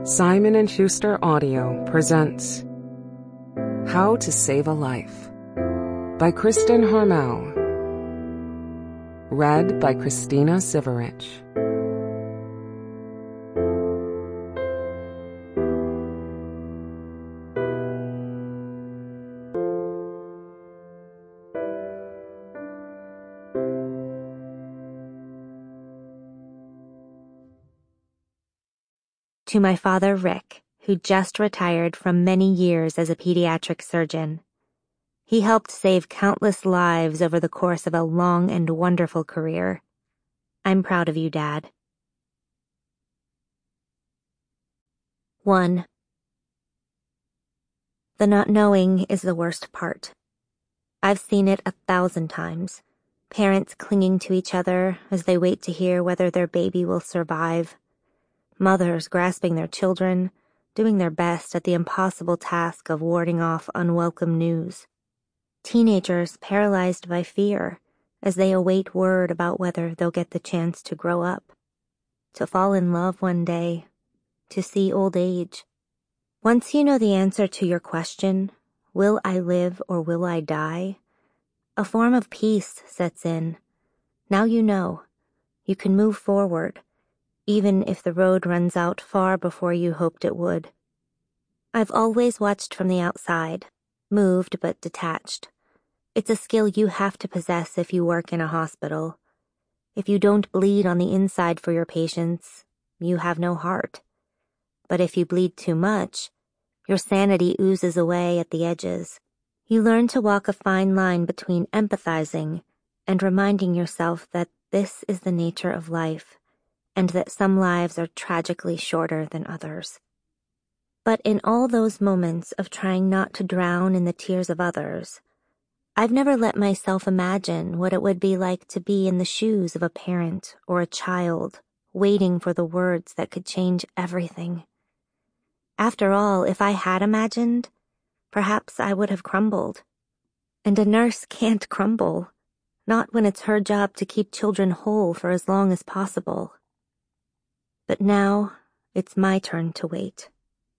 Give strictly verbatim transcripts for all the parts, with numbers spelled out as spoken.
Simon and Schuster Audio presents How to Save a Life by Kristen Harmel. Read by Christina Siverich. To my father, Rick, who just retired from many years as a pediatric surgeon. He helped save countless lives over the course of a long and wonderful career. I'm proud of you, Dad. One. The not knowing is the worst part. I've seen it a thousand times. Parents clinging to each other as they wait to hear whether their baby will survive. Mothers grasping their children, doing their best at the impossible task of warding off unwelcome news. Teenagers paralyzed by fear as they await word about whether they'll get the chance to grow up, to fall in love one day, to see old age. Once you know the answer to your question, will I live or will I die? A form of peace sets in. Now you know. You can move forward, even if the road runs out far before you hoped it would. I've always watched from the outside, moved but detached. It's a skill you have to possess if you work in a hospital. If you don't bleed on the inside for your patients, you have no heart. But if you bleed too much, your sanity oozes away at the edges. You learn to walk a fine line between empathizing and reminding yourself that this is the nature of life, and that some lives are tragically shorter than others. But in all those moments of trying not to drown in the tears of others, I've never let myself imagine what it would be like to be in the shoes of a parent or a child, waiting for the words that could change everything. After all, if I had imagined, perhaps I would have crumbled. And a nurse can't crumble, not when it's her job to keep children whole for as long as possible. But now, it's my turn to wait.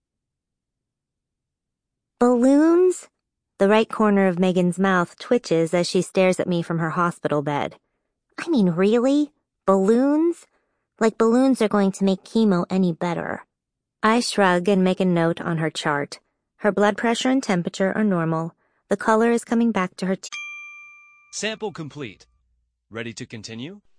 Balloons? The right corner of Megan's mouth twitches as she stares at me from her hospital bed. I mean, really? Balloons? Like balloons are going to make chemo any better. I shrug and make a note on her chart. Her blood pressure and temperature are normal. The color is coming back to her teeth. Sample complete. Ready to continue?